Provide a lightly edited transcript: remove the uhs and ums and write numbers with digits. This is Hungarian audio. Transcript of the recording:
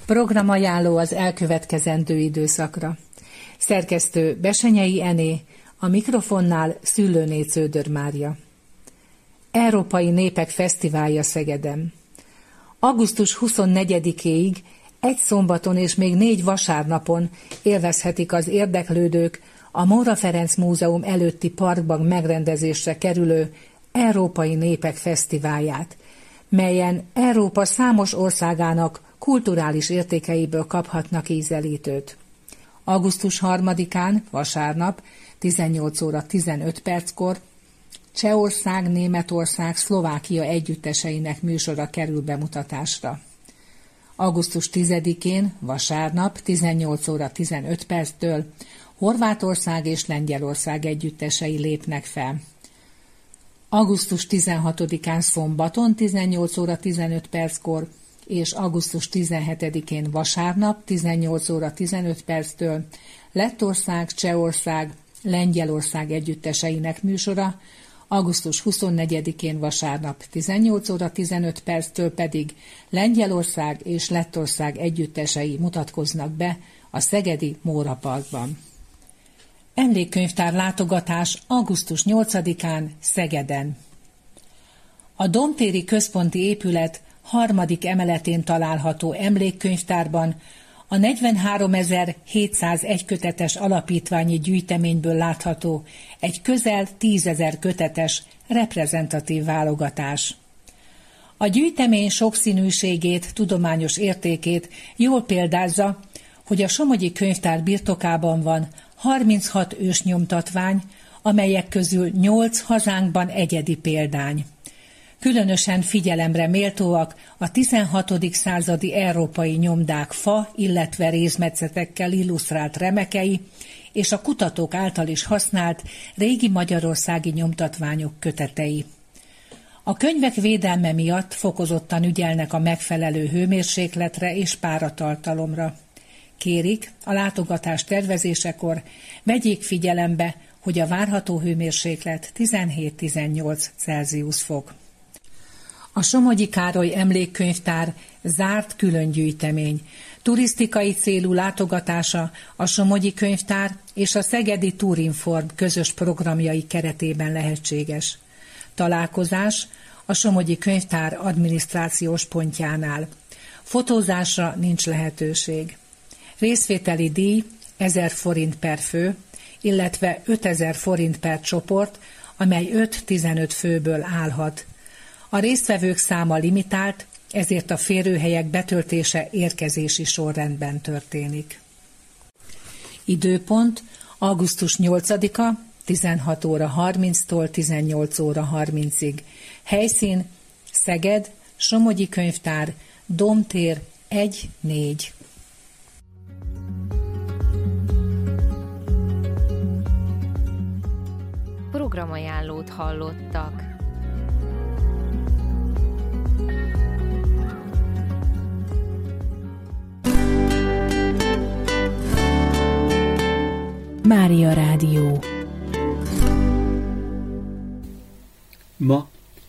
Programajánló az elkövetkezendő időszakra. Szerkesztő Besenyei Ené, a mikrofonnál Szüllőné Cződör Mária. Európai Népek Fesztiválja Szegeden. Augusztus 24-éig egy szombaton és még 4 vasárnapon élvezhetik az érdeklődők a Móra Ferenc Múzeum előtti parkban megrendezésre kerülő Európai Népek Fesztiválját, melyen Európa számos országának kulturális értékeiből kaphatnak ízelítőt. Augusztus 3-án, vasárnap, 18 óra 15 perckor Csehország, Németország, Szlovákia együtteseinek műsora kerül bemutatásra. Augusztus 10-én, vasárnap, 18 óra 15 perctől Horvátország és Lengyelország együttesei lépnek fel. Augusztus 16-án szombaton 18 óra 15 perckor és augusztus 17-én vasárnap 18 óra 15 perctől Lettország, Csehország, Lengyelország együtteseinek műsora, augusztus 24-én vasárnap 18 óra 15 perctől pedig Lengyelország és Lettország együttesei mutatkoznak be a szegedi Móra Parkban. Emlékkönyvtár látogatás augusztus 8-án Szegeden. A Domtéri Központi Épület 3. emeletén található emlékkönyvtárban a 43.701 kötetes alapítványi gyűjteményből látható egy közel 10.000 kötetes reprezentatív válogatás. A gyűjtemény sokszínűségét, tudományos értékét jól példázza, hogy a Somogyi Könyvtár birtokában van 36 ősnyomtatvány, amelyek közül 8 hazánkban egyedi példány. Különösen figyelemre méltóak a 16. századi európai nyomdák fa, illetve rézmetszetekkel illusztrált remekei, és a kutatók által is használt régi magyarországi nyomtatványok kötetei. A könyvek védelme miatt fokozottan ügyelnek a megfelelő hőmérsékletre és páratartalomra. Kérik, a látogatás tervezésekor vegyék figyelembe, hogy a várható hőmérséklet 17-18 Celsius fok. A Somogyi Károly Emlékkönyvtár zárt különgyűjtemény. Turisztikai célú látogatása a Somogyi Könyvtár és a Szegedi Tourinform közös programjai keretében lehetséges. Találkozás a Somogyi Könyvtár adminisztrációs pontjánál. Fotózásra nincs lehetőség. Részvételi díj 1000 forint per fő, illetve 5000 forint per csoport, amely 5-15 főből állhat. A résztvevők száma limitált, ezért a férőhelyek betöltése érkezési sorrendben történik. Időpont augusztus 8-a 16 óra 30-tól 18 óra 30-ig. Helyszín Szeged, Somogyi Könyvtár, Domtér 1-4. Programajánlót hallottak. Mária Rádió. Ma